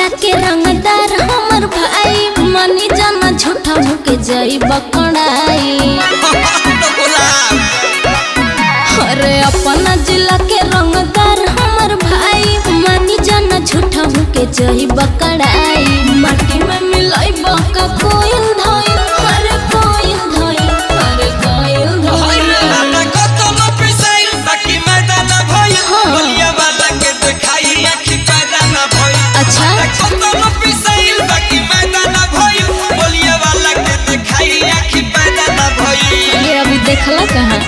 जिला के रंगदार हमर भाई मनी जाना झूठा मुके जाई बकड़ाई। अरे अपना जिला के रंगदार हमर भाई मनी जाना झूठा मुके जाई बकड़ाई। माटी में मिलाई बका कोयल धोइल, अरे कोयल धोइल, अरे कोयल धोइल। ये अभी देखला कहाँ?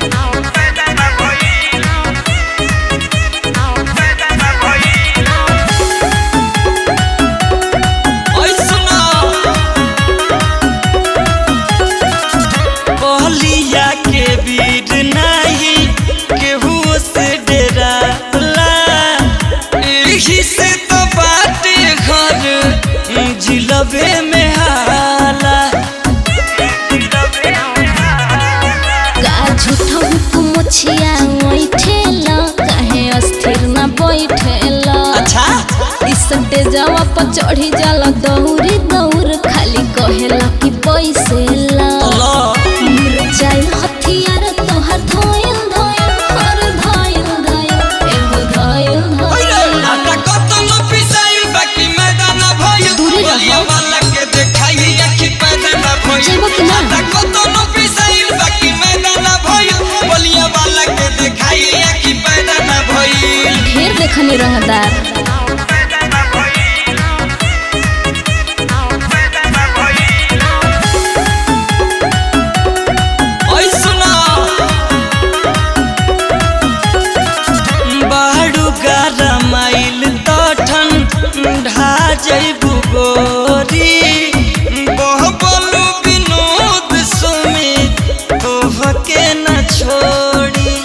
जिलबे में हाला का झूठा हुकुमछिया ओइठेला काहे अस्थिर ना बैठेला। अच्छा इस तेजावा पर चढ़ी जाला दौरी दौर खाली कहेला कि पैसेला। चाइल हथियार तोहर धोइल धोइल, हर धोइल धोइल, एगो धोइल धोइल। आटा कतन पिसाइल बाकी मैदान भइल, बलिया वाला के देखाई आखि पैदा ना भइल। जेबो कि ना? आटा कतन पिसाइल बाकी मैदान भइल, बलिया वाला के देखाई आखि पैदा ना भइल। ढेर देखनी रंगदार। जैबू गोरी बहबलू विनोद सुमित तोहके न छोड़ी।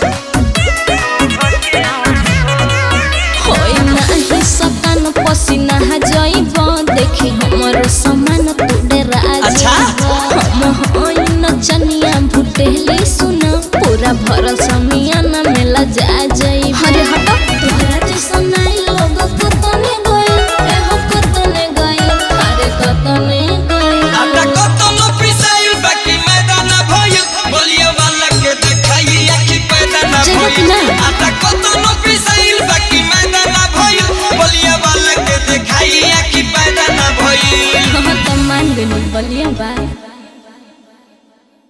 होई नाही सतान पसीना जइब देखी हमर समान तोड़े राज। अच्छा हम होई नचनिया भुटेली सुन पूरा भरल समियाना मेला जा जाई। अरे हट तोहरा जैसा नाई लोग कतने गइल, एहो कतने गइल, अरे कतने गइल। आटा कतन पिसाइल बाकी मैदान भइल, बलिया वाला के देखाई आखि पैदा ना भइल। आटा कतन पिसाइल बाकी मैदान भइल, बलिया वाला के देखाई आखि पैदा ना भइल। हम तो मान गइल बलिया बा।